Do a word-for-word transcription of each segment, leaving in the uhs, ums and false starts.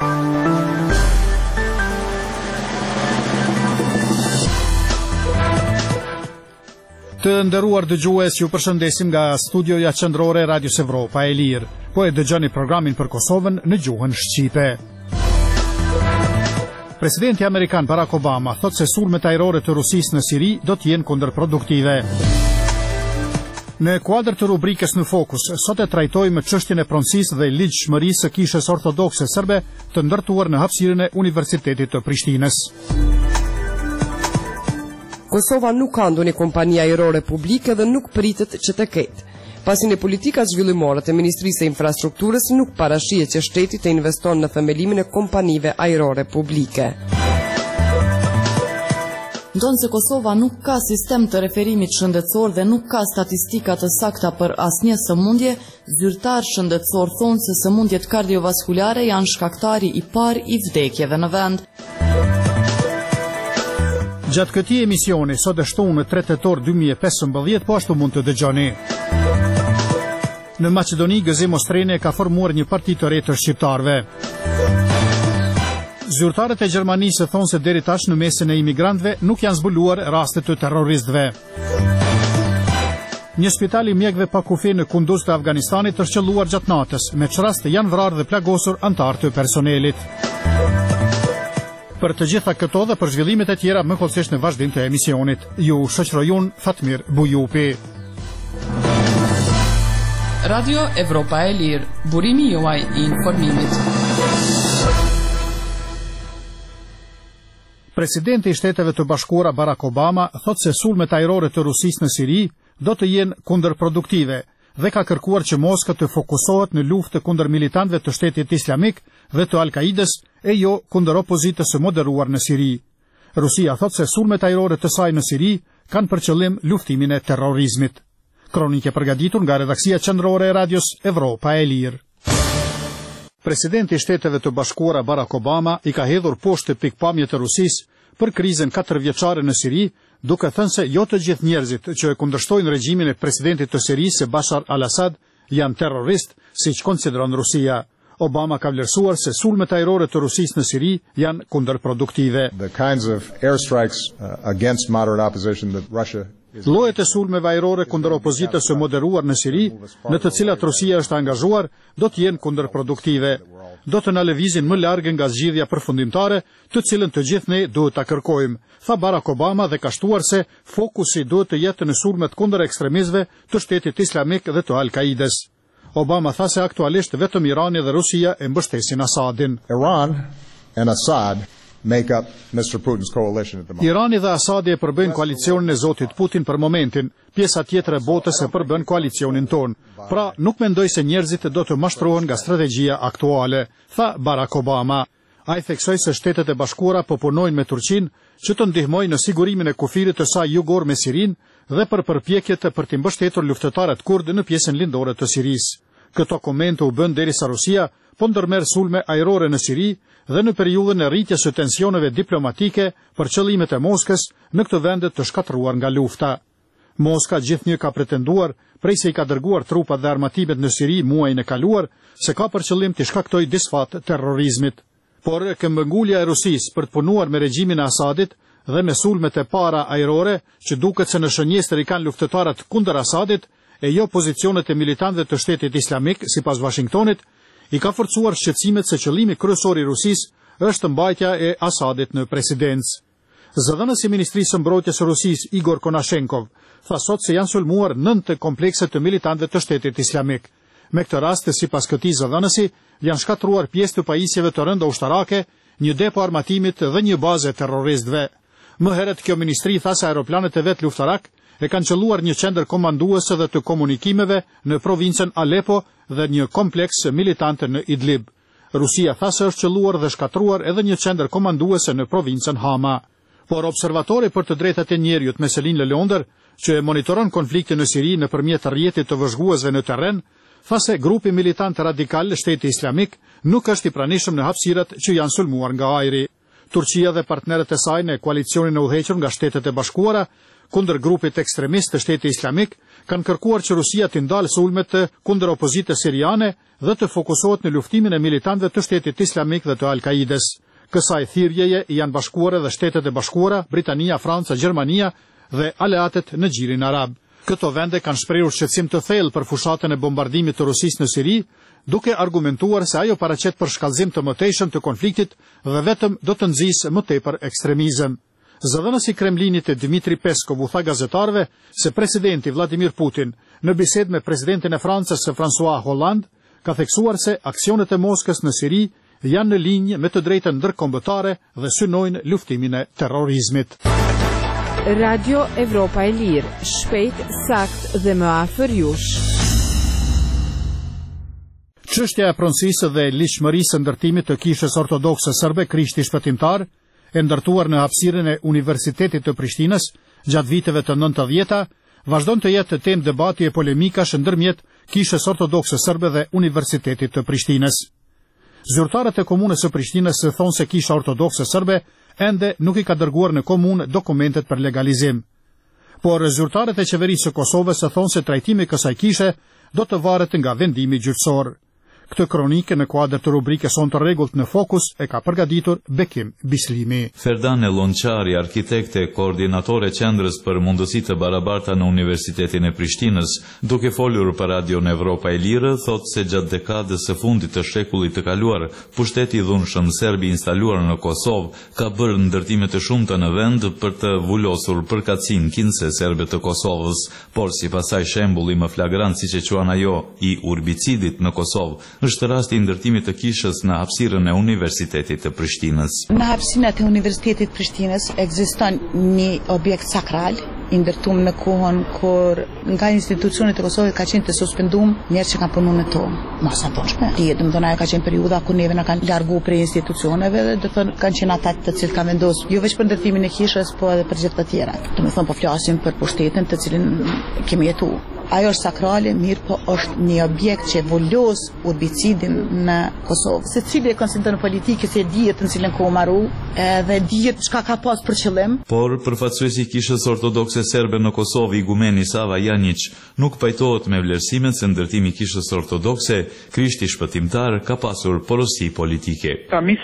Të nderuar dëgjues, ju përshëndesim nga studioja qendrore e Radios Evropa e Lirë. Po e dëgjoni programin për Kosovën në gjuhën shqipe. Presidenti amerikan Barack Obama thot se sulmet ajrore të Rusisë në Siri do të jenë kundërproduktive. Në kuadër të rubrikës Në Fokus, sot e trajtojmë çështjen e pronësisë dhe ligjshmërisë së kishës ortodokse serbe të ndërtuar në hapësirën e Universitetit të Prishtinës. Kosova nuk ka ndonjë kompani ajrore publike dhe nuk pritet që të ketë. Pasi në politikat zhvillimore të Ministrisë së Infrastrukturës nuk parashihet që shteti të investon në themelimin e kompanive ajrore publike. Ndonë se Kosova nuk ka sistem të referimit shëndetësor dhe nuk ka statistika të sakta për asnjë sëmundje, zyrtar shëndetësor thonë se sëmundjet kardiovaskulare janë shkaktari i parë i vdekjeve në vend. Gjatë këtij emisioni, sot është shtunë tre tetor dy mijë e pesëmbëdhjetë, po ashtu mund të dëgjoni. Në Maqedoni, Gëzim Ostrene ka formuar një parti të re të shqiptarëve. Zyrtarët e Gjermanisë thonë se deri tash në mesin e imigrantëve nuk janë zbuluar raste të terroristëve. Një spital i mjekëve pa kufi në Kunduz të Afganistanit është qelluar gjatë natës, me çraste janë vrarë dhe plagosur anëtarë të personelit. Për të gjitha këto dhe për zhvillimet e tjera më kollësisht në vazhdim të emisionit. Ju shoqëroj unë Fatmir Bujupi. Radio Evropa e Lirë, burimi juaj i informimit. Presidenti i Shteteve të Bashkuara Barack Obama thot se sulmet ajrore të Rusisë në Siri do të jenë kundërproduktive dhe ka kërkuar që Moska të fokusohet në luftë kundër militantëve të Shtetit Islamik dhe të Al-Qaidës e jo kundër opozitës së moderuar në Siri. Rusia thot se sulmet ajrore të saj në Siri kanë për qëllim luftimin e terrorizmit. Kronikë e përgatitur nga redaksia qendrore e Radios Evropa e Lirë. Presidenti i Shteteve të Bashkuara Barack Obama i ka hedhur poshtë pikpamjet e Rusisë për krizën katërvjeçare në Siri, duke thënë se jo të gjithë njerëzit që e kundërshtojnë regjimin e presidentit të Sirisë Bashar al-Assad janë terrorist, siç konsideron Rusia. Obama ka vlerësuar se sulmet ajrore të Rusisë në Siri janë kundërproduktive. The kinds of airstrikes uh, against moderate opposition that Russia Llojet e sulmeve ajrore kundër opozitës së moderuar në Siri, në të cilat Rusia është angazhuar, do të jenë kundërproduktive. Do të na lëvizin më larg nga zgjidhja përfundimtare, të cilën të gjithë ne duhet ta kërkojmë, tha Barack Obama dhe ka shtuar se fokusi duhet të jetë në sulmet kundër ekstremistëve të Shtetit Islamik dhe të Al-Qaidës. Obama tha se aktualisht vetëm Irani dhe Rusia e mbështesin Asadin. Iran and Assad make up Mister Putin's coalition at the moment. Irani dhe Asadi e përbën koalicionin e Zotit Putin për momentin, pjesa tjetër e botës e përbën koalicionin ton. Pra, nuk mendoj se njerëzit do të mashtrohen nga strategjia aktuale, tha Barack Obama. Ai theksoi se Shtetet e Bashkuara po punojnë me Turqinë që të ndihmojnë në sigurimin e kufirit të saj jugor me Sirin dhe për përpjekjet për të mbështetur luftëtarët kurdë në pjesën lindore të Sirisë. Këto komente u bën derisa Rusia po ndërmerr sulme ajrore në Siri dhe në periudhën e rritjes së tensioneve diplomatike për qëllimet e Moskës në këtë vend të shkatëruar nga lufta. Moska gjithnjë ka pretenduar, prej se i ka dërguar trupat dhe armatimet në Siri muajin e kaluar, se ka për qëllim të shkaktojë disfat terrorizmit. Por këmbëngulja e Rusisë për të punuar me regjimin e Asadit dhe me sulmet e para ajrore, që duket se në shënjestër i kanë luftëtarët kundër Asadit, e jo pozicionet e militantëve të Shtetit Islamik, sipas Washingtonit, i ka forcuar shqetësimet se qëllimi kryesor i Rusisë është mbajtja e Asadit në presidencë. Zëdhënësi i Ministrisë së Mbrojtjes së Rusisë Igor Konashenkov tha sot se janë sulmuar nëntë komplekse të militantëve të Shtetit Islamik. Me këtë rast, sipas këtij zëdhënësi, janë shkatruar pjesë të pajisjeve të rënda ushtarake, një depo armatimit dhe një bazë terroristëve. Më herët kjo ministri tha se aeroplanet e vet luftarak e kanë qelluar një qendër komanduese dhe të komunikimeve në provincën Aleppo dhe një kompleks militante në Idlib. Rusia tha se është qelluar dhe shkatruar edhe një qendër komanduese në provincën Hama. Por observatori për të drejtat e njerëzit Meselin Lelonder, që e monitoron konfliktin në Siri nëpërmjet rrjetit të vëzhguesve në terren, tha se grupi militant radikal Shteti Islamik nuk është i pranishëm në hapësirat që janë sulmuar nga ajri. Turqia dhe partnerët e saj në koalicionin e udhëhequr nga Shtetet e Bashkuara kundër grupit ekstremist të Shtetit Islamik kanë kërkuar që Rusia të ndalë sulmet kundër opozitës siriane dhe të fokusohet në luftimin e militantëve të Shtetit Islamik dhe të Al-Kaides. Kësaj thirrjeje janë bashkuar edhe Shtetet e Bashkuara, Britania, Franca, Gjermania dhe aleatet në Gjirin Arab. Këto vende kanë shprehur shqetësim të thellë për fushatën e bombardimit të Rusisë në Siri, duke argumentuar se ajo paraqet për shkallëzim të mëtejshëm të konfliktit dhe vetëm do të nxjisë më tepër ekstremizëm. Zëdhënësi i Kremlinit Dmitri Peskov u tha gazetarëve se presidenti Vladimir Putin, në bisedë me presidentin e Francës François Hollande, ka theksuar se aksionet e Moskës në Siri janë në linjë me të drejtën ndërkombëtare dhe synojnë luftimin e terrorizmit. Radio Evropa e Lirë, shpejt, sakt dhe më afër jush. Çështja e pronësisë dhe ligjshmërisë së ndërtimit të Kishës Ortodokse Serbe Krishti Shpëtimtar, e ndërtuar në hapësirën e Universitetit të Prishtinës gjatë viteve të nëntëdhjeta, vazhdon të jetë temë debati e polemikash ndërmjet Kishës Ortodokse Serbe dhe Universitetit të Prishtinës. Zyrtarët e komunës së Prishtinës thonë se Kisha Ortodokse Serbe ende nuk i ka dërguar në komunë dokumentet për legalizim. Por zyrtarët e qeverisë së Kosovës thonë se trajtimi i kësaj kishe do të varet nga vendimi gjyqësor. Këtë kronike në kuadër të rubrikës Son të rregullt në Fokus e ka përgatitur Bekim Bislimi. Ferdane Lonçari, arkitekte, koordinatore qendrës për mundësi të barabarta në Universitetin e Prishtinës, duke folur për Radion Evropa e Lirë, thotë se gjatë dekadës së fundit të shekullit të kaluar, pushteti i dhunshëm serb i instaluar në Kosovë ka bërë ndërtime të shumta në vend për të vulosur përkatësinë kinse serbe të Kosovës, por sipas saj shembulli më flagrant siç e quan ajo i urbicidit në Kosovë është rasti i ndërtimit të kishës në hapësirën e Universitetit të Prishtinës. Në hapësirën e Universitetit të Prishtinës ekziston një objekt sakral i ndërtuar në kohën kur nga institucionet e Kosovës ka qenë të suspenduar njerëz që kanë punuar në to. Mos sa tonshme. Ti do të thonë ajo ka qenë periudha ku neve na kanë larguar prej institucioneve dhe do të thonë kanë qenë ata të cilët kanë vendosur jo vetëm për ndërtimin e kishës, por edhe për gjithë të tjera. Do të thonë po flasim për pushtetin të cilin kemi jetuar. Ajo është sakrale, mirë po është një objekt që vulos urbicidin në Kosovë. Se cili e konsideron politike se dihet në cilën kohë marru, edhe dihet çka ka pas për qëllim. Por përfaqësuesi i Kishës Ortodokse Serbe në Kosovë, igumeni Sava Janić, nuk pajtohet me vlerësimet se ndërtimi i Kishës Ortodokse Krishti Shpëtimtar ka pasur porosi politike.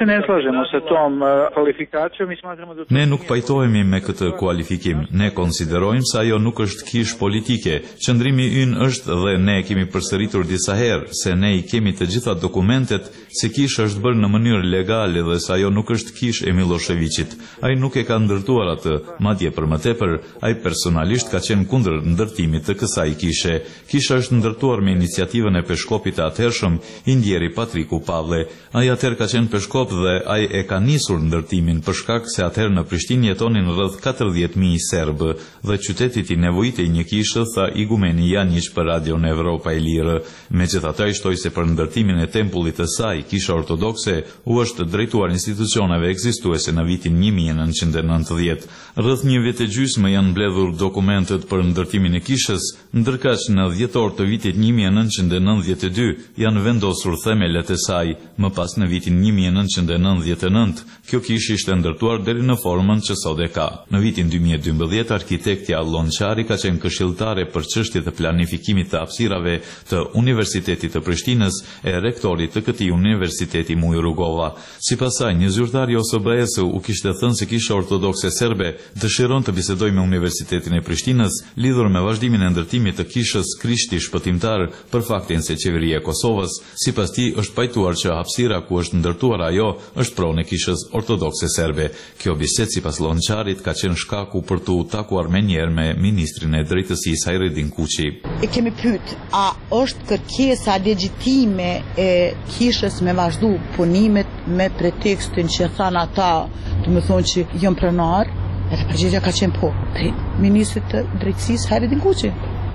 Ne nuk pajtohemi me këtë kualifikim. Ne konsiderojmë se ajo nuk është kishë politike. Qëndrimi ynë është dhe ne kemi përsëritur disa herë se ne i kemi të gjitha dokumentet se kisha është bërë në mënyrë legale dhe se ajo nuk është kishë e Miloševićit. Ai nuk e ka ndërtuar atë, madje për më tepër, ai personalisht ka qenë kundër ndërtimit të kësaj kishe. Kisha është ndërtuar me iniciativën e peshkopit të atëhershëm, Indjeri Patriku Pavle. Ai atëherë ka qenë peshkop dhe ai e ka nisur ndërtimin për shkak se atëherë në Prishtinë jetonin rreth katërdhjetë mijë serbë dhe qyteti i nevojitej një kishë, tha igumeni Janić për Radion Evropa e Lirë. Megjithatë ai shtoi se për ndërtimin e tempullit të saj, Kisha Ortodokse u është drejtuar institucioneve ekzistuese në vitin një mijë e nëntëqind e nëntëdhjetë. Rreth një vjet e gjysmë janë mbledhur dokumentet për ndërtimin e kishës, ndërkaq në dhjetor të vitit një mijë e nëntëqind e nëntëdhjetë e dy janë vendosur themelet e saj. Më pas në vitin një mijë e nëntëqind e nëntëdhjetë e nëntë, kjo kishë ishte ndërtuar deri në formën që sot e ka. Në vitin dy mijë e dymbëdhjetë, arkitektja Lonçari ka qenë këshilltare për çështjet e planifikimit të hapësirave të Universitetit të Prishtinës e rektorit të këtij universiteti Muj Rugova. Sipas saj, një zyrtar i O S B-s u kishte thënë se Kisha Ortodokse Serbe dëshiron të bisedojë me Universitetin e Prishtinës lidhur me vazhdimin e ndërtimit të kishës Krishti Shpëtimtar për faktin se qeveria e Kosovës, sipas tij, është pajtuar që hapësira ku është ndërtuar ajo është pronë e Kishës Ortodokse Serbe. Kjo bisedë sipas Lonçarit ka qenë shkaku për të takuar më njëherë me ministrin e drejtësisë Hajredin Kuçi. E kemi pyet, a është kërkesa legjitime e kishës me vazhdu punimet me pretekstin që thanë ata, do të thonë që janë pronar? Edhe përgjigjja ka qenë po. Ministrit të drejtësisë Hajredin Kuçi.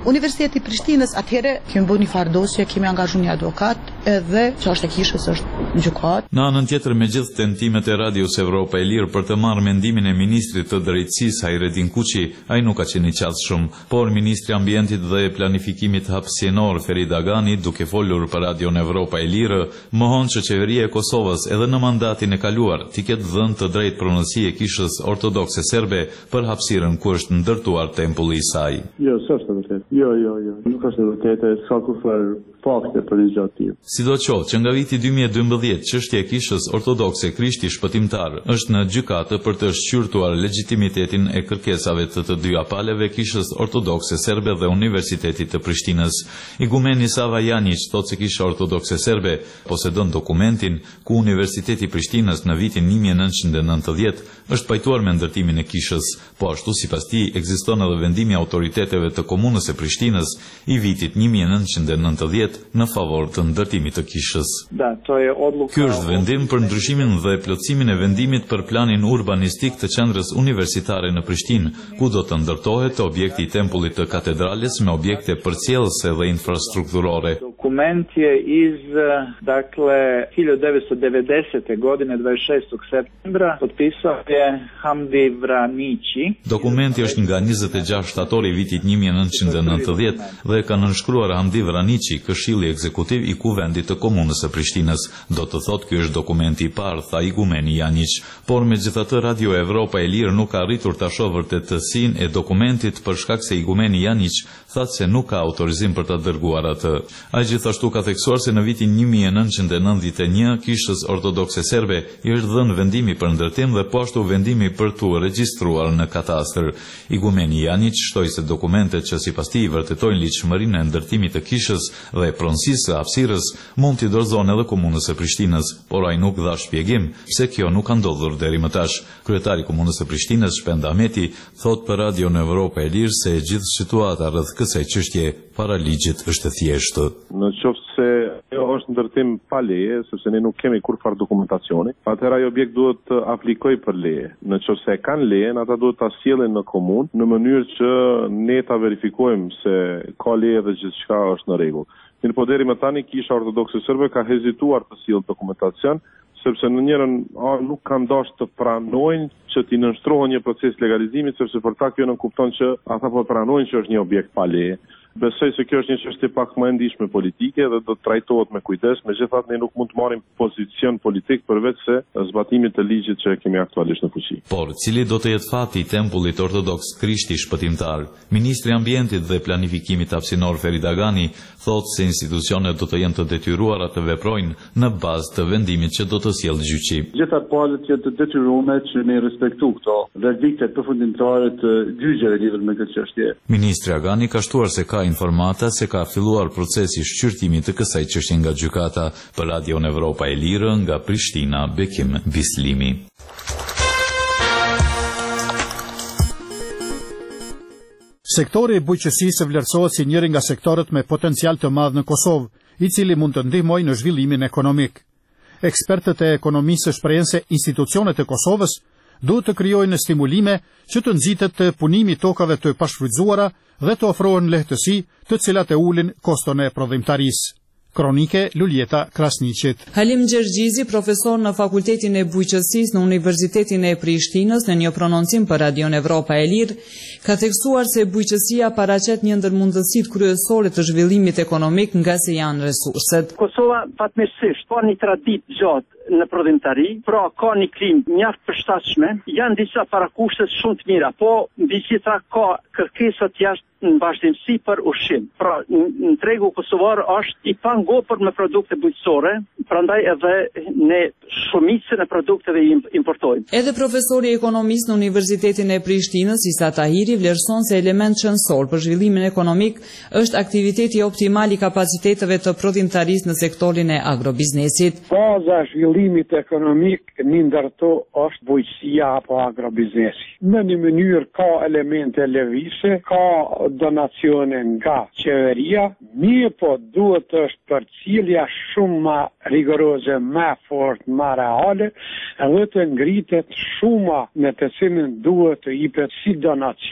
Universiteti i Prishtinës atëherë kemi bërë një farë dosje, kemi angazhuar një avokat edhe çështja e kishës është në gjykat. Në anën tjetër, me gjithë tentimet e Radios Evropa e Lirë për të marrë mendimin e ministrit të drejtësisë Hayrettin Kuçi, ai nuk ka qenë i qasshëm, por ministri i Ambientit dhe Planifikimit hapësinor Ferit Agani, duke folur për Radion Evropa e Lirë, mohon që qeveria e Kosovës edhe në mandatin e kaluar t'i ketë dhënë të drejtë pronësi e kishës ortodokse serbe për hapësirën ku është ndërtuar tempulli i saj. Jo, s'është e vërtetë. Jo, jo, jo. Nuk është e vërtetë, s'ka kurrë fakte për iniciativë. Sidoqoftë që nga viti dy mijë e dymbëdhjetë çështja e kishës ortodokse Krishti Shpëtimtar është në gjykatë për të shqyrtuar legitimitetin e kërkesave të të dy apaleve kishës ortodokse serbe dhe Universitetit të Prishtinës. Igumeni Sava Janić thotë se kisha ortodokse serbe posedon dokumentin ku Universiteti i Prishtinës në vitin një mijë e nëntëqind e nëntëdhjetë është pajtuar me ndërtimin e kishës, po ashtu sipas tij ekziston edhe vendimi i autoriteteve të komunës e Prishtinës i vitit një mijë e nëntëqind e nëntëdhjetë në favor të ndërtimit të kishës. Ky është vendim për ndryshimin dhe plotësimin e vendimit për planin urbanistik të qendrës universitare në Prishtinë, ku do të ndërtohet objekti i tempullit të katedrales me objekte përcjellëse dhe infrastrukturore. Dokument je iz, dakle, hiljadu devetsto devedesete godine dvadeset e šestog septembra potpisao je Hamdi Vranići. Dokumenti është nga njëzet e gjashtë shtatori i vitit një mijë e nëntëqind e nëntëdhjetë dhe ka nënshkruar Hamdi Vranići, Këshilli Ekzekutiv i Kuvendit të Komunës së Prishtinës. Do të thotë ky është dokumenti i parë, tha igumeni Janić, por megjithatë Radio Evropa e Lirë nuk ka arritur ta shohë vërtetësinë e dokumentit për shkak se igumeni Janić thatë se nuk ka autorizim për ta dërguar atë. Ai gjithashtu ka theksuar se në vitin një mijë e nëntëqind e nëntëdhjetë e një kishës ortodokse serbe i është dhënë vendimi për ndërtim dhe po ashtu vendimi për tu regjistruar në katastër. Igumeni Janić shtoi se dokumentet që sipas tij vërtetojnë ligjshmërinë e ndërtimit të kishës dhe pronësisë së hapësirës mund t'i dorëzon edhe komunës së Prishtinës, por ai nuk dha shpjegim pse kjo nuk ka ndodhur deri më tash. Kryetari i komunës së Prishtinës, Shpend Ahmeti, thot për Radio në Evropa e Lirë se gjithë situata rreth kësaj çështje para ligjit është e thjeshtë. Në qoftë se ajo është ndërtim pa leje, sepse ne nuk kemi kurrë dokumentacioni, atëherë ai objekt duhet të aplikojë për leje. Në qoftë se e kanë lejen, ata duhet ta sjellin në komunë në mënyrë që ne ta verifikojmë se ka leje dhe gjithçka është në rregull. Mirë po deri më tani kisha ortodokse serbe ka hezituar të sjellë dokumentacion, sepse në njërin anë nuk kanë dashur të pranojnë që t'i nënshtrohen një proces legalizimi, sepse për ta kjo nënkupton që ata po pranojnë që është një objekt pa leje. Besoj se kjo është një çështje pak më e ndihshme politike dhe do të trajtohet me kujdes, megjithatë ne nuk mund të marrim pozicion politik përveç se zbatimit të ligjit që kemi aktualisht në fuqi. Por cili do të jetë fati i tempullit ortodoks Krishti Shpëtimtar? Ministri i Ambientit dhe Planifikimit hapësinor Ferit Agani thotë se institucionet do të jenë të detyruara të veprojnë në bazë të vendimit që do të sjellë gjyqi. Gjitha palët janë të detyruara që ne respektu këto verdiktet përfundimtare të gjyqeve lidhur me këtë çështje. Ministri Agani ka shtuar se ka informata se ka filluar procesi shqyrtimit të kësaj çështje nga gjykata. Për Radio në Evropa e Lirë nga Prishtina, Bekim Bislimi. Sektori i bujqësisë vlerësohet si njëri nga sektorët me potencial të madh në Kosovë, i cili mund të ndihmojë në zhvillimin ekonomik. Ekspertët e ekonomisë shprehin se institucionet e Kosovës duhet të krijojnë stimulime që të nxitet të punimi tokave të pashfrytzuara dhe të ofrohen lehtësi të cilat e ulin koston e prodhimtarisë. Kronike Luljeta Krasniqit. Halim Gjergjizi, profesor në Fakultetin e Bujqësisë në Universitetin e Prishtinës, në një prononcim për Radio Evropa e Lirë, ka theksuar se bujqësia paraqet një ndër mundësitë kryesore të zhvillimit ekonomik nga se janë resurset. Kosova fatmirësisht ka një traditë gjatë në prodhimtari, pra ka një klimë mjaft përshtatshme, janë disa parakushtet shumë të mira, po mbi gjitha ka kërkesat jashtë në vazhdimsi për ushqim. Pra në tregu kosovar është i pangopër me produkte bujqësore, prandaj edhe ne shumicën e produkteve importojmë. Edhe profesori ekonomist në Universitetin e Prishtinës, Isa Tahiri, vlerëson se element qëndësor për zhvillimin ekonomik është aktiviteti optimal i kapaciteteve të prodhimtarisë në sektorin e agrobiznesit. Baza e zhvillimit ekonomik një ndër to është bujqësia apo agrobiznesi. Në një mënyrë ka elemente lëvizje, ka donacione nga qeveria, mirë po duhet është përcjellja shumë më rigoroze, më fort, më reale, edhe të ngritet shuma në të cilën duhet të jepet si donacion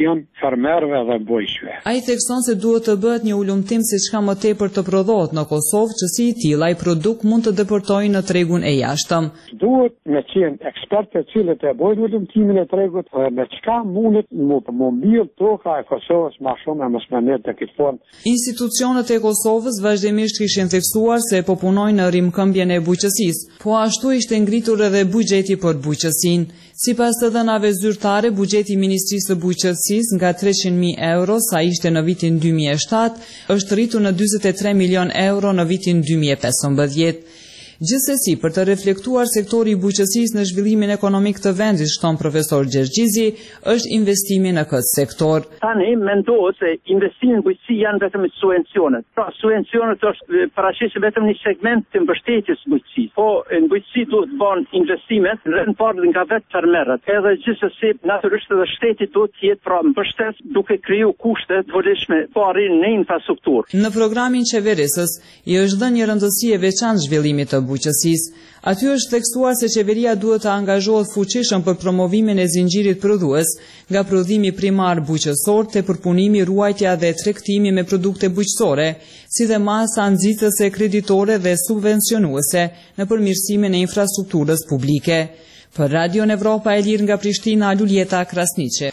pension fermerëve dhe bujqëve. Ai thekson se duhet të bëhet një ulumtim se çka më tepër të prodhohet në Kosovë, që si i tillë ai produkt mund të deportojë në tregun e jashtëm. Duhet me qenë ekspertë të cilët e bojnë ulumtimin e tregut dhe me çka mundet mu më mbil toka e Kosovës më shumë e mos më net të këtë formë. Institucionet e Kosovës vazhdimisht kishin theksuar se po punojnë në rrimkëmbjen e bujqësisë, po ashtu ishte ngritur edhe buxheti për bujqësinë. Sipas të dhënave zyrtare, buxheti i Ministrisë së Bujqësisë nga treqind mijë euro sa ishte në vitin dy mijë e shtatë, është rritur në dyzet e tre milion euro në vitin dy mijë e pesëmbëdhjetë. Gjithsesi, për të reflektuar sektori i bujqësisë në zhvillimin ekonomik të vendit, shton profesor Gjergjizi, është investimi në këtë sektor. Tani mendohet se investimi në bujqësi janë vetëm subvencionet. Pra, subvencionet është paraqisë vetëm një segment të mbështetjes së bujqësisë. Po, në bujqësi duhet të bëhen investimet në rend parë nga vetë fermerët. Edhe gjithsesi, natyrisht edhe shteti duhet të jetë pra mbështet duke kriju kushte të volishme po arrin në infrastrukturë. Në programin qeverisës i është dhënë një rëndësi e veçantë zhvillimit të bujqësisë. Aty është theksuar se qeveria duhet të angazhohet fuqishëm për promovimin e zinxhirit prodhues, nga prodhimi primar bujqësor te përpunimi, ruajtja dhe tregtimi me produkte bujqësore, si dhe masa nxitëse kreditore dhe subvencionuese në përmirësimin e infrastrukturës publike. Për Radion Evropa e Lirë nga Prishtina, Luljeta Krasniqi.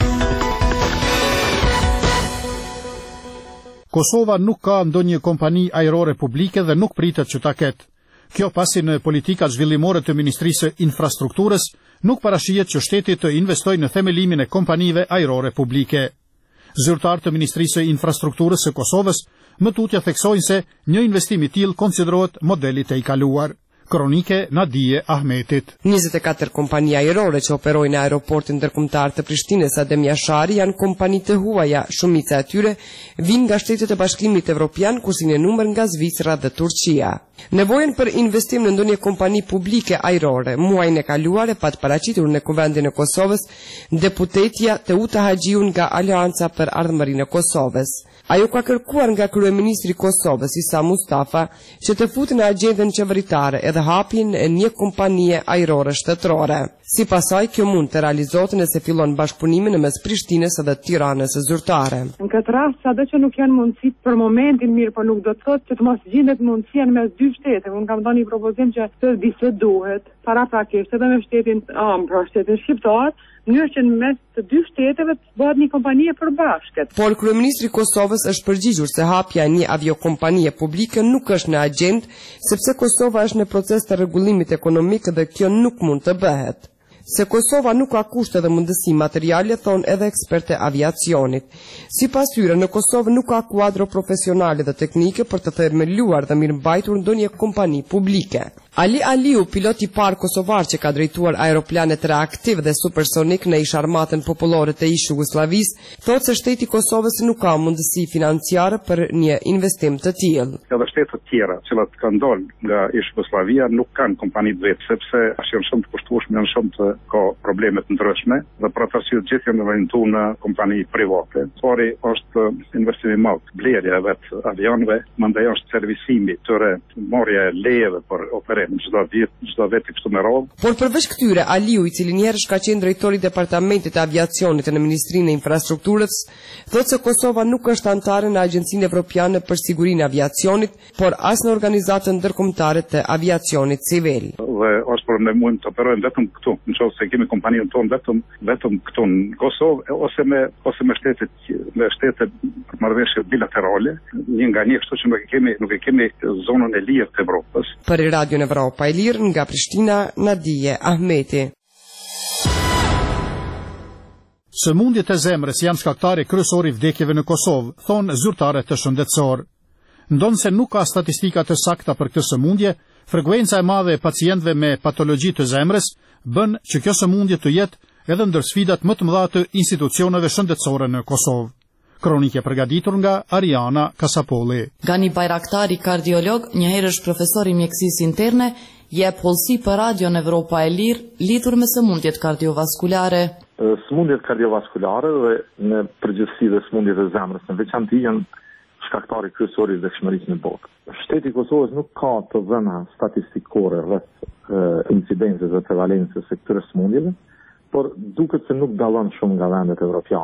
Kosova nuk ka ndonjë kompani ajrore publike dhe nuk pritet që ta ketë. Kjo pasi në politikat zhvillimore të Ministrisë së Infrastrukturës nuk parashihet që shteti të investojë në themelimin e kompanive ajrore publike. Zyrtarë të Ministrisë së Infrastrukturës së Kosovës më tutje theksojnë se një investim i tillë konsiderohet modeli i kaluar. Kronike Nadije Ahmetit. njëzet e katër kompani ajrore që operojnë në aeroportin ndërkombëtar të Prishtinës Adem Jashari janë kompani të huaja, shumica e tyre vinë nga shtetet e Bashkimit Evropian, kurse një numër nga Zvicra dhe Turqia. Nevojën për investim në ndonjë kompani publike ajrore muajin e kaluar e pat paraqitur në Kuvendin e Kosovës deputetja Teuta Haxhiu nga Aleanca për Ardhmërinë e Kosovës. Ajo ka kërkuar nga kryeministri i Kosovës Isa Mustafa që të futë në agjendën qeveritare edhe hapjen e një kompanie ajrore shtetërore. Sipas saj, kjo mund të realizohet nëse fillon bashkëpunimi në mes Prishtinës dhe Tiranës së zyrtare. Në këtë rast, sado që nuk janë mundësi për momentin mirë, por nuk do të thotë që të mos gjendet mundësia në mes dy shteteve. Unë kam dhënë një propozim që të bisedohet para prakisht edhe me shtetin, am, pra shtetin shqiptar, mënyrë që në mes të dy shteteve të bëhet një kompani e përbashkët. Por kryeministri i Kosovës është përgjigjur se hapja e një aviokompanie publike nuk është në agjendë, sepse Kosova është në proces të rregullimit ekonomik dhe kjo nuk mund të bëhet. Se Kosova nuk ka kushte dhe mundësi materiale, thonë edhe eksperte aviacionit. Sipas tyre, në Kosovë nuk ka kuadro profesionale dhe teknike për të themeluar dhe mirëmbajtur ndonjë kompani publike. Ali Aliu, pilot i parë kosovar që ka drejtuar aeroplanet reaktiv dhe supersonik në ish armatën popullore të ish Jugosllavisë, thotë se shteti i Kosovës nuk ka mundësi financiare për një investim të tillë. Edhe shtetet të tjera, që kanë dalë nga ish Jugosllavia, nuk kanë kompani të vetë, sepse janë shumë të kushtueshme, janë shumë të ka probleme të ndryshme dhe për atë arsye gjithë janë vendosur në kompani private. Pari është investimi i madh, blerja e vet avionëve, mandej është servisimi tyre, marrja e lejeve për operim çdo vit, çdo vit kështu me radhë. Por përveç këtyre, Aliu, i cili njerësh ka qenë drejtori i departamentit të aviacionit në Ministrinë e Infrastrukturës, thotë se Kosova nuk është antare në Agjencinë Evropiane për Sigurinë e Aviacionit, por as në organizatën ndërkombëtare të aviacionit civil. Dhe është për ne mund të operojmë vetëm këtu, nëse kemi kompaninë tonë vetëm vetëm këtu në Kosovë ose me ose me shtetet me shtetet marrëveshje bilaterale, një nga një kështu që nuk e kemi nuk e kemi zonën e lirë të Evropës. Për Radion Evropa e Lirë nga Prishtina, Nadije Ahmeti. Sëmundjet e zemrës janë shkaktari kryesor i vdekjeve në Kosovë, thonë zyrtarët të shëndetësor. Ndonse nuk ka statistika të sakta për këtë sëmundje, frekuenca e madhe e pacientëve me patologji të zemrës bën që kjo sëmundje të jetë edhe ndër sfidat më të mëdha të institucioneve shëndetësore në Kosovë. Kronike përgatitur nga Ariana Kasapolli. Gani Bajraktari, kardiolog, njëherë është profesor i mjekësisë interne, jep hollësi për Radion Evropa e Lirë lidhur me sëmundjet kardiovaskulare. Sëmundjet kardiovaskulare dhe në përgjithësi dhe sëmundjet e zemrës në veçantë janë shkaktari kryesor i vdekshmërisë në botë. Shteti i Kosovës nuk ka të dhëna statistikore rreth incidencës dhe prevalencës së këtyre sëmundjeve, por duket se nuk dallon shumë nga vendet evropiane.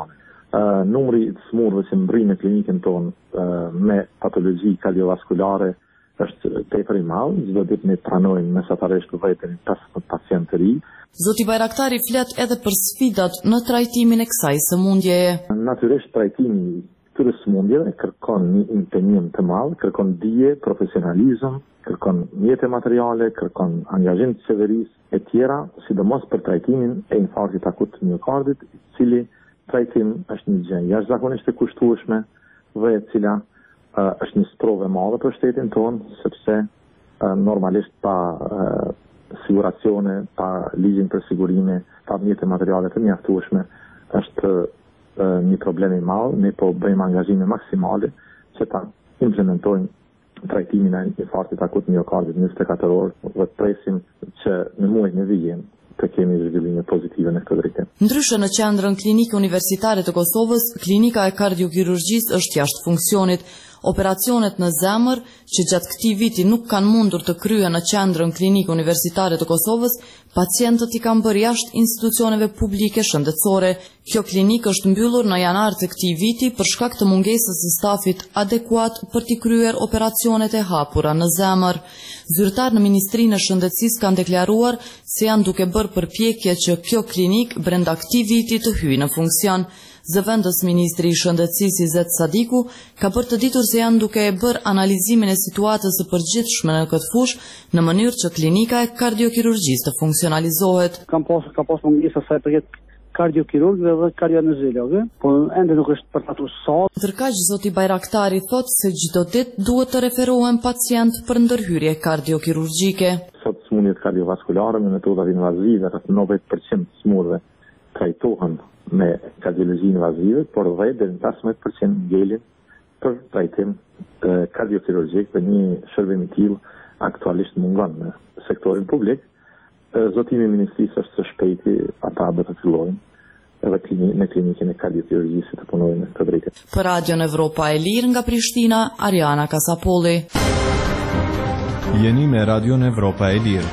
Uh, numri i të smurëve që mbrin në klinikën tonë uh, me patologji kardiovaskulare është tepër i madh, çdo ditë ne pranojmë mesatarisht vetëm pesëmbëdhjetë pacientë të ri. Zoti Bajraktari flet edhe për sfidat në trajtimin e kësaj sëmundjeje. Natyrisht trajtimi këtyre sëmundjeve kërkon një impenjim të madh, kërkon dije, profesionalizëm, kërkon mjete materiale, kërkon angazhim të qeverisë e tjera, sidomos për trajtimin e infarktit akut të miokardit, i cili trajtim është një gjë jashtëzakonisht e kushtueshme dhe e cila uh, është një sprovë e madhe për shtetin tonë, sepse uh, normalisht pa uh, siguracione, pa ligjin për sigurime, pa mjete materiale të mjaftueshme, është uh, një problem i madh. Ne po bëjmë angazhime maksimale që ta implementojmë trajtimin e infarktit akut miokardit njëzet e katër orë dhe presim që në muajin e vijim të kemi zhvillime pozitive në këtë drejtim. Ndryshe në qendrën klinike universitare të Kosovës, klinika e kardiokirurgjisë është jashtë funksionit. Operacionet në zemër, që gjatë këtij viti nuk kanë mundur të kryen në qendrën klinike universitare të Kosovës, pacientët i kanë bërë jashtë institucioneve publike shëndetësore. Kjo klinikë është mbyllur në janar të këtij viti për shkak të mungesës së stafit adekuat për t'i kryer operacionet e hapura në zemër. Zyrtar në Ministrinë e Shëndetësisë kanë deklaruar se janë duke bërë përpjekje që kjo klinikë brenda këtij viti të hyjë në funksion. Zëvendës Ministri i Shëndetësisë Izet Sadiku ka bërë të ditur se janë duke e bërë analizimin e situatës së përgjithshme në këtë fushë në mënyrë që klinika e kardiokirurgjisë të funksionalizohet. Kam pas ka pas mungesa sa i përket kardiokirurgëve dhe kardioanesteziologëve, po ende nuk është përfatuar sa. Ndërkaq zoti Bajraktari thotë se çdo ditë duhet të referohen pacient për ndërhyrje kardiokirurgjike. Sot sëmundjet kardiovaskulare me metodat invazive, rreth nëntëdhjetë përqind të smurëve trajtohen me kardiologji invazive, por dhe deri në pesëmbëdhjetë përqind ngelin për trajtim kardiokirurgjik për një shërbim i tillë aktualisht mungon në sektorin publik. Zotimi i Ministrisë është së shpejti ata do të fillojnë edhe klini, në klinikën e kardiokirurgjisë të punojnë në këtë drejtim. Për Radion Evropa e Lirë nga Prishtina, Ariana Kasapolli. Jeni me Radion Evropa e Lirë.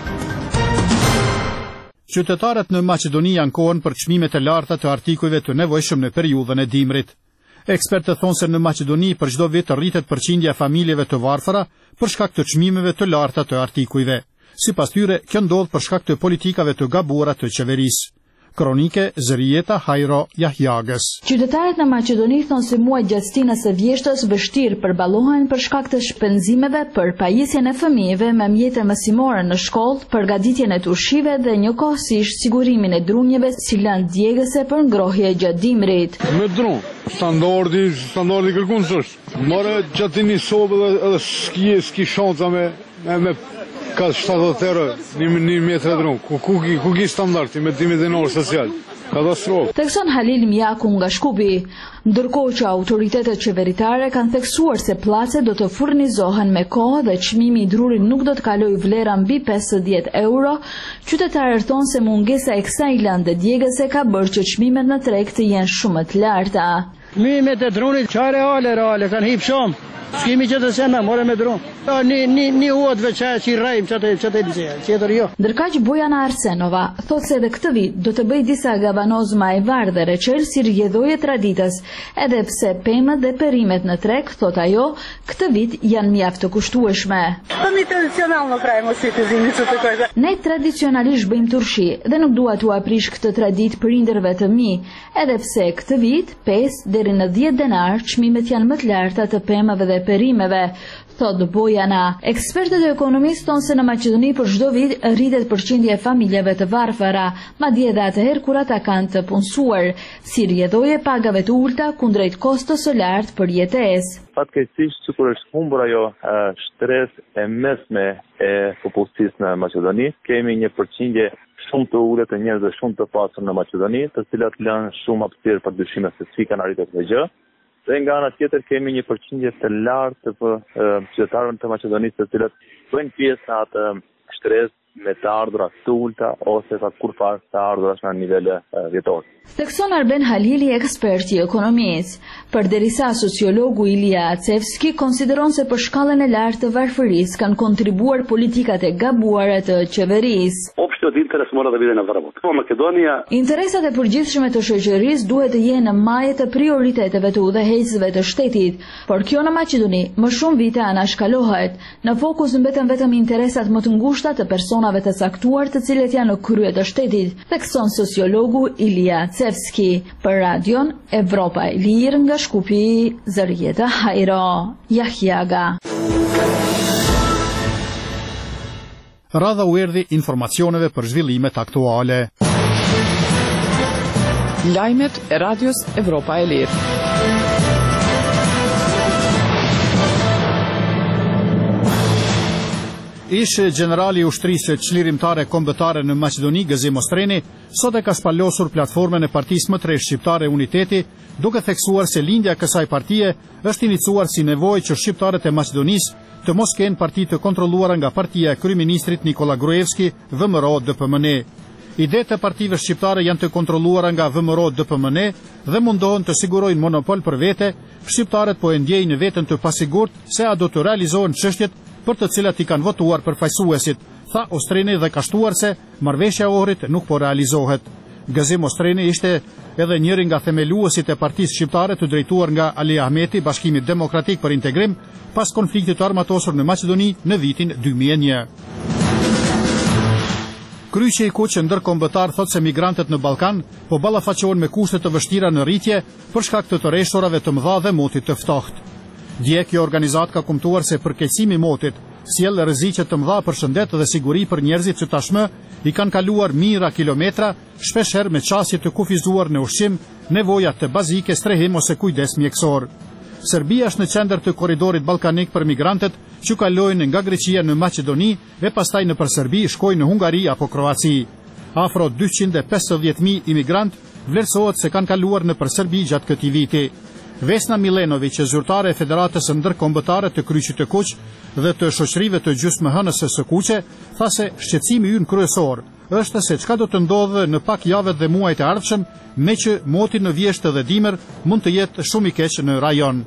Qytetarët në Maqedoni ankohen për çmimet e larta të artikujve të nevojshëm në periudhën e dimrit. Ekspertët thonë se në Maqedoni për çdo vit rritet përqindja e familjeve të varfëra për shkak të çmimeve të larta të artikujve. Sipas tyre, kjo ndodh për shkak të politikave të gabuara të qeverisë. Kronike Zërieta Hajro Jahjagës. Qytetarët në Maqedoni thonë se muajt gjatësinës së vjeshtës vështirë përballohen për shkak të shpenzimeve për pajisjen e fëmijëve me mjete mësimore në shkollë, përgatitjen e turshive dhe njëkohësisht sigurimin e drunjeve si lëndë djegëse për ngrohje gjatë dimrit. Me drun, standardi, standardi kërkun s'është. More gjatini sobë dhe edhe s'ki, s'ki shanca me, me, me ka shtatëdhjetë euro një metër e dron. Ku ku ku ki standardi me dimit dinor social. Katastrofë. Thekson Halil Mjaku nga Shkupi, ndërkohë që autoritetet qeveritare kanë theksuar se placet do të furnizohen me kohë dhe çmimi i drurit nuk do të kalojë vlera mbi pesëdhjetë euro, qytetarët thonë se mungesa e kësaj lëndë djegëse ka bërë që çmimet në treg të jenë shumë të larta. Çmimet e drunit çfarë reale reale kanë hip shumë. S'kemi që të sena, more me dron. Një, një, një huat veçaja që i rajmë që të që të edhëzja, qëtër jo. Ndërkaq Bojana Arsenova thot se edhe këtë vit do të bëj disa gabanozma e varë dhe reqel si rjedhoje traditës, edhe pse pemët dhe perimet në treg, thot ajo, këtë vit janë mjaft të kushtueshme. Të një tradicional në krajmë si të zimi që të kojtë. Ne tradicionalisht bëjmë turshi dhe nuk dua t'u aprish këtë tradit prindërve të mi, edhe pse këtë vit pesë deri në dhjetë denar çmimet janë më të larta të pemëve dhe perimeve, thot Bojana. Ekspertët e ekonomisë thonë se në Maqedoni për çdo vit rritet përqindja e familjeve të varfëra, madje edhe atëherë kur ata kanë të punësuar, si rrjedhoje pagave të ulta kundrejt kostos së lartë për jetesë. Fatkeqësisht sikur është humbur ajo shtresë e mesme e popullsisë në Maqedoni, kemi një përqindje shumë të ulët të njerëzve shumë të pasur në Maqedoni, të cilat lënë shumë hapësirë për dyshime se si kanë arritur këtë gjë. Dhe nga ana tjetër kemi një përqindje të lartë të qytetarëve të Maqedonisë të cilët bëjnë pjesë në atë shtresë me të ardhura të ulta ose sa kur pas të ardhura në nivel vjetor. Thekson Arben Halili, ekspert i ekonomisë, përderisa sociologu Ilia Acevski konsideron se për shkallën e lartë të varfërisë kanë kontribuar politikat e gabuara të qeverisë. Kjo të interesuar dhe vide në vërëmot. Po Makedonia... Interesat e përgjithshme të shoqërisë duhet të jenë në majë të prioriteteve të udhëheqësve të shtetit, por kjo në Maqedoni më shumë vite anashkalohet. Në fokus mbeten vetëm interesat më të ngushta të personave të caktuar të cilët janë në krye të shtetit, thekson sociologu Ilija Cevski. Për radion Evropa e Lirë nga Shkupi, Zërjeta Hajro, Jahjaga. Radha u erdhi informacioneve për zhvillimet aktuale. Lajmet e radios Evropa e Lirë. Ish generali i ushtrisë çlirimtare kombëtare në Maqedoni, Gëzim Ostreni, sot e ka spallosur platformën e partisë më tre shqiptare Uniteti, duke theksuar se lindja e kësaj partie është iniciuar si nevojë që shqiptarët e Maqedonisë të mos kenë parti të kontrolluara nga partia e kryeministrit Nikola Gruevski, V M R O D P M N. Idetë e partive shqiptare janë të kontrolluara nga V M R O D P M N dhe mundohen të sigurojnë monopol për vete. Shqiptarët po e ndjejnë veten të pasigurt se a do të realizohen çështjet për të cilat i kanë votuar përfaqësuesit, tha Ostreni dhe ka shtuar se marrëveshja e Ohrit nuk po realizohet. Gëzim Ostreni ishte edhe njëri nga themeluesit e partisë shqiptare të drejtuar nga Ali Ahmeti, Bashkimi Demokratik për Integrim, pas konfliktit të armatosur në Maqedoni në vitin dy mijë e një. Kryqi i Kuq ndërkombëtar thot se migrantët në Ballkan po ballafaqohen me kushte të vështira në rritje për shkak të tërreshurave të mëdha dhe motit të ftohtë. Dje kjo organizat ka kumtuar se përkeqësimi i motit sjell rreziqe të mëdha për shëndet dhe siguri për njerëzit që tashmë i kanë kaluar mijëra kilometra, shpeshherë me çësje të kufizuar në ushqim, nevoja të bazike, strehim ose kujdes mjekësor. Serbia është në qendër të korridorit ballkanik për migrantët që kalojnë nga Greqia në Maqedoni dhe pastaj nëpër Serbi shkojnë në Hungari apo Kroaci. Afro dyqind e pesëdhjetë mijë imigrant vlerësohet se kanë kaluar nëpër Serbi gjatë këtij viti. Vesna Milenović, zyrtare e Federatës Ndërkombëtare të Kryqit të Kuq dhe të shoqërive të gjysmëhënëse së Kuqe, tha se shqetësimi ynë kryesor është se çka do të ndodhë në pak javët dhe muajt e ardhshëm, me që moti në vjeshtë dhe dimër mund të jetë shumë i keq në rajon.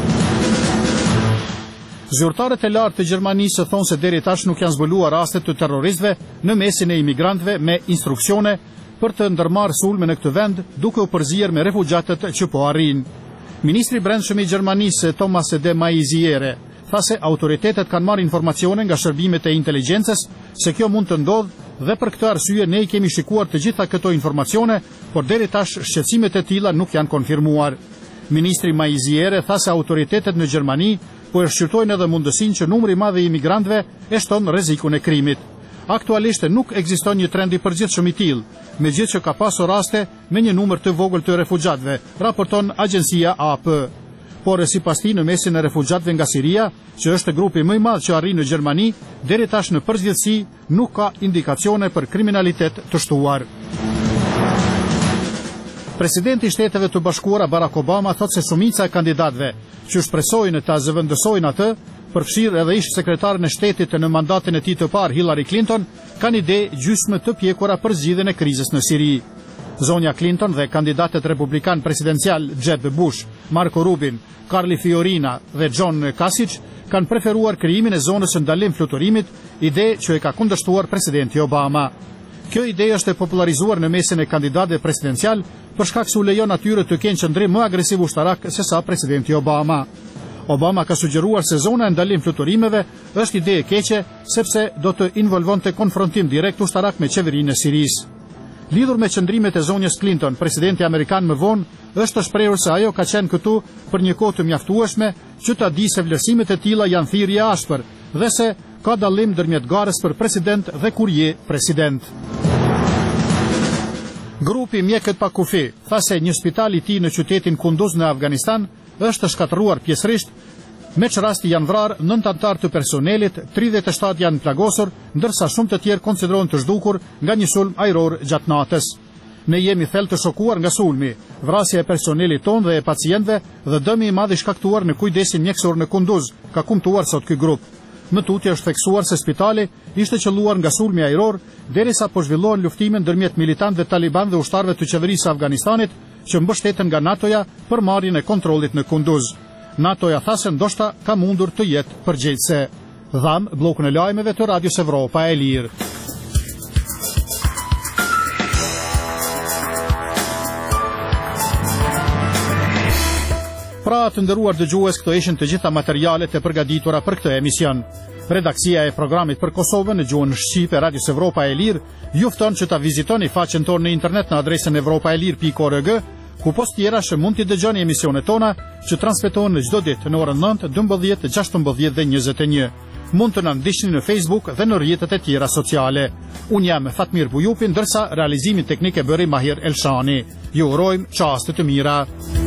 Zyrtarët e lartë të Gjermanisë thonë se deri tash nuk janë zbuluar raste të terroristëve në mesin e imigrantëve me instruksione për të ndërmarrë sulme në këtë vend, duke u përzier me refugjatët që po arrin. Ministri i Brendshëm i Gjermanisë, Thomas de Maizière, tha se autoritetet kanë marrë informacione nga shërbimet e inteligjencës se kjo mund të ndodhë dhe për këtë arsye ne i kemi shikuar të gjitha këto informacione, por deri tash shqetësimet e tilla nuk janë konfirmuar. Ministri Maizière tha se autoritetet në Gjermani po e shqyrtojnë edhe mundësinë që numri i madh i imigrantëve e shton rrezikun e krimit. Aktualisht nuk ekziston një trend i përgjithshëm i tillë, megjithëse që ka pasur raste me një numër të vogël të refugjatëve, raporton agjencia A P. Por sipas tij në mesin e refugjatëve nga Siria, që është grupi më i madh që arrin në Gjermani, deri tash në përgjithësi nuk ka indikacione për kriminalitet të shtuar. Presidenti i Shteteve të Bashkuara Barack Obama thot se shumica e kandidatëve që shpresojnë të zëvendësojnë atë, përfshirë edhe ish sekretaren e shtetit në mandatin e tij të parë Hillary Clinton, kanë ide gjysmë të pjekura për zgjidhjen e krizës në Siri. Zonja Clinton dhe kandidatët republikan presidencial Jeb Bush, Marco Rubin, Carly Fiorina dhe John Kasich kanë preferuar krijimin e zonës së ndalim fluturimit, ide që e ka kundërshtuar presidenti Obama. Kjo ide është e popularizuar në mesin e kandidatëve presidencial për shkak se u lejon atyre të kenë qëndrim më agresiv ushtarak se sa presidenti Obama. Obama ka sugjeruar se zona e ndalim fluturimeve është ide e keqe sepse do të involvonte konfrontim direkt ushtarak me qeverinë e Sirisë. Lidhur me qëndrimet e zonjës Clinton, presidenti amerikan më vonë është të shprehur se ajo ka qenë këtu për një kohë të mjaftueshme që ta di se vlerësimet e tilla janë thirrje ashpër dhe se ka dallim ndërmjet garës për president dhe kur je president. Grupi Mjekët pa kufi tha se një spital i tij në qytetin Kunduz në Afganistan është shkatëruar pjesërisht, me që rasti janë vrarë nëntë anëtar të personelit, tridhjetë e shtatë janë plagosur, ndërsa shumë të tjerë konsiderohen të zhdukur nga një sulm ajror gjatë natës. Ne jemi thellë të shokuar nga sulmi, vrasja e personelit tonë dhe e pacientëve dhe dëmi i madh i shkaktuar në kujdesin mjekësor në Kunduz, ka kumtuar sot ky grup. Më tutje është theksuar se spitali ishte qelluar nga sulmi ajror, derisa po zhvillohen luftime ndërmjet militantëve taliban dhe ushtarëve të qeverisë së Afganistanit që mbështeten nga NATO-ja për marrjen e kontrollit në Kunduz. NATO-ja tha se ndoshta ka mundur të jetë përgjegjëse. Dham bllokun e lajmeve të Radios Evropa e Lirë. Pra të nderuar dëgjues, këto ishin të gjitha materialet e përgatitura për këtë emision. Redaksia e programit për Kosovën në gjuhën shqipe e Radios Evropa e Lirë ju fton që ta vizitoni faqen tonë në internet në adresën evropaelir pikë org, ku post tjera që mund t'i dëgjoni emisionet tona që transmetohen në çdo ditë në orën nëntë, dymbëdhjetë, gjashtëmbëdhjetë dhe njëzet e një. Mund të na ndiqni në Facebook dhe në rrjetet e tjera sociale. Unë jam Fatmir Bujupi, ndërsa realizimin teknik e bëri Mahir Elshani. Ju urojmë çaste të mira.